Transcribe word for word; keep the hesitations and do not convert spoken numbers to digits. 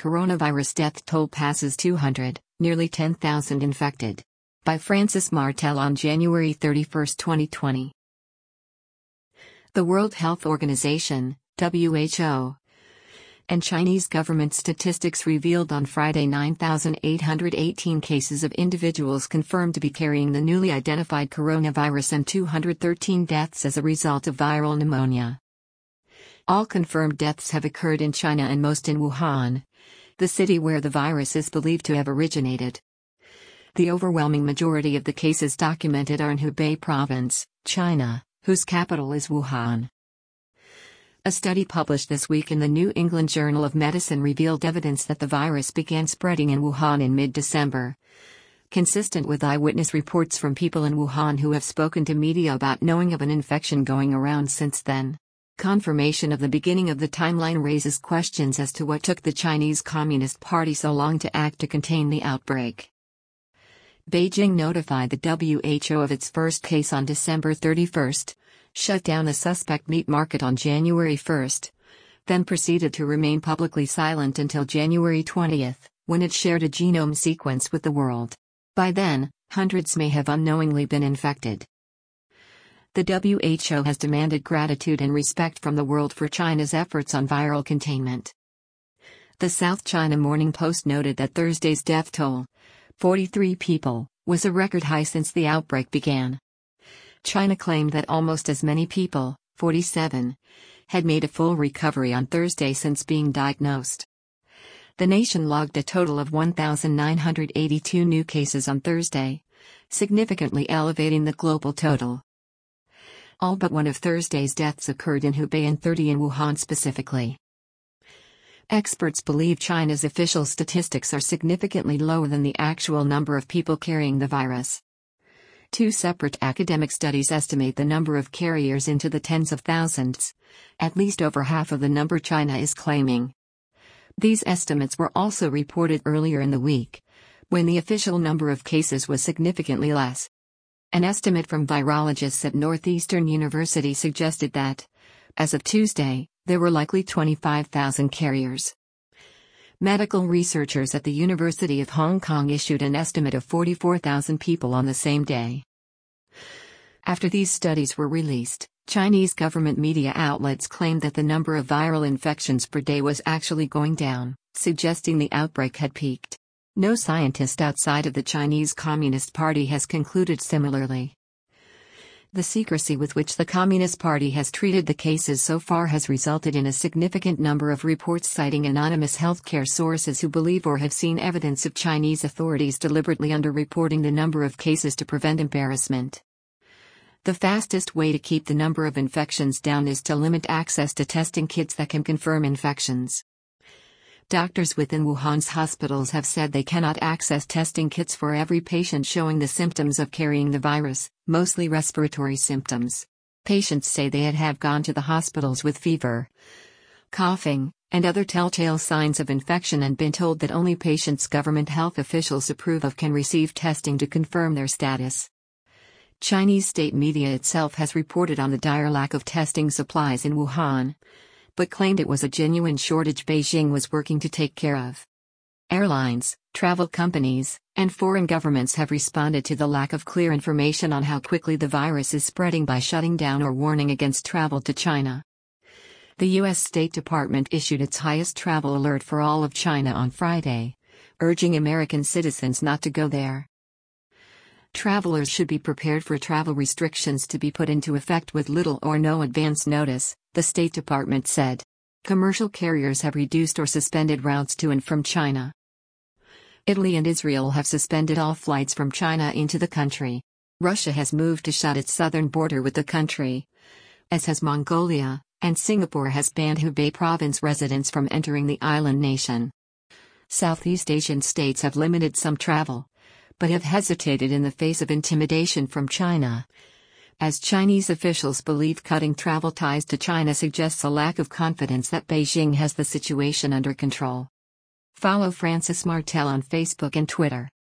coronavirus death toll passes two hundred, nearly ten thousand infected. By Francis Martel on January thirty-first, twenty twenty. The World Health Organization, W H O, and Chinese government statistics revealed on Friday nine thousand eight hundred eighteen cases of individuals confirmed to be carrying the newly identified coronavirus and two hundred thirteen deaths as a result of viral pneumonia. All confirmed deaths have occurred in China and most in Wuhan, the city where the virus is believed to have originated. The overwhelming majority of the cases documented are in Hubei province, China, whose capital is Wuhan. A study published this week in the New England Journal of Medicine revealed evidence that the virus began spreading in Wuhan in mid-December. Consistent with eyewitness reports from people in Wuhan who have spoken to media about knowing of an infection going around since then. Confirmation of the beginning of the timeline raises questions as to what took the Chinese Communist Party so long to act to contain the outbreak. Beijing notified the W H O of its first case on December thirty-first, shut down a suspect meat market on January first, then proceeded to remain publicly silent until January twentieth, when it shared a genome sequence with the world. By then, hundreds may have unknowingly been infected. The W H O has demanded gratitude and respect from the world for China's efforts on viral containment. The South China Morning Post noted that Thursday's death toll, forty-three people, was a record high since the outbreak began. China claimed that almost as many people, forty-seven, had made a full recovery on Thursday since being diagnosed. The nation logged a total of one thousand nine hundred eighty-two new cases on Thursday, significantly elevating the global total. All but one of Thursday's deaths occurred in Hubei and thirty in Wuhan specifically. Experts believe China's official statistics are significantly lower than the actual number of people carrying the virus. Two separate academic studies estimate the number of carriers into the tens of thousands, at least over half of the number China is claiming. These estimates were also reported earlier in the week, when the official number of cases was significantly less. An estimate from virologists at Northeastern University suggested that, as of Tuesday, there were likely twenty-five thousand carriers. Medical researchers at the University of Hong Kong issued an estimate of forty-four thousand people on the same day. After these studies were released, Chinese government media outlets claimed that the number of viral infections per day was actually going down, suggesting the outbreak had peaked. No scientist outside of the Chinese Communist Party has concluded similarly. The secrecy with which the Communist Party has treated the cases so far has resulted in a significant number of reports citing anonymous healthcare sources who believe or have seen evidence of Chinese authorities deliberately underreporting the number of cases to prevent embarrassment. The fastest way to keep the number of infections down is to limit access to testing kits that can confirm infections. Doctors within Wuhan's hospitals have said they cannot access testing kits for every patient showing the symptoms of carrying the virus, mostly respiratory symptoms. Patients say they had have gone to the hospitals with fever, coughing, and other telltale signs of infection and been told that only patients government health officials approve of can receive testing to confirm their status. Chinese state media itself has reported on the dire lack of testing supplies in Wuhan, but claimed it was a genuine shortage Beijing was working to take care of. Airlines, travel companies, and foreign governments have responded to the lack of clear information on how quickly the virus is spreading by shutting down or warning against travel to China. The U S State Department issued its highest travel alert for all of China on Friday, urging American citizens not to go there. Travelers should be prepared for travel restrictions to be put into effect with little or no advance notice, the State Department said. Commercial carriers have reduced or suspended routes to and from China. Italy and Israel have suspended all flights from China into the country. Russia has moved to shut its southern border with the country, as has Mongolia, and Singapore has banned Hubei province residents from entering the island nation. Southeast Asian states have limited some travel, but have hesitated in the face of intimidation from China, as Chinese officials believe cutting travel ties to China suggests a lack of confidence that Beijing has the situation under control. Follow Francis Martel on Facebook and Twitter.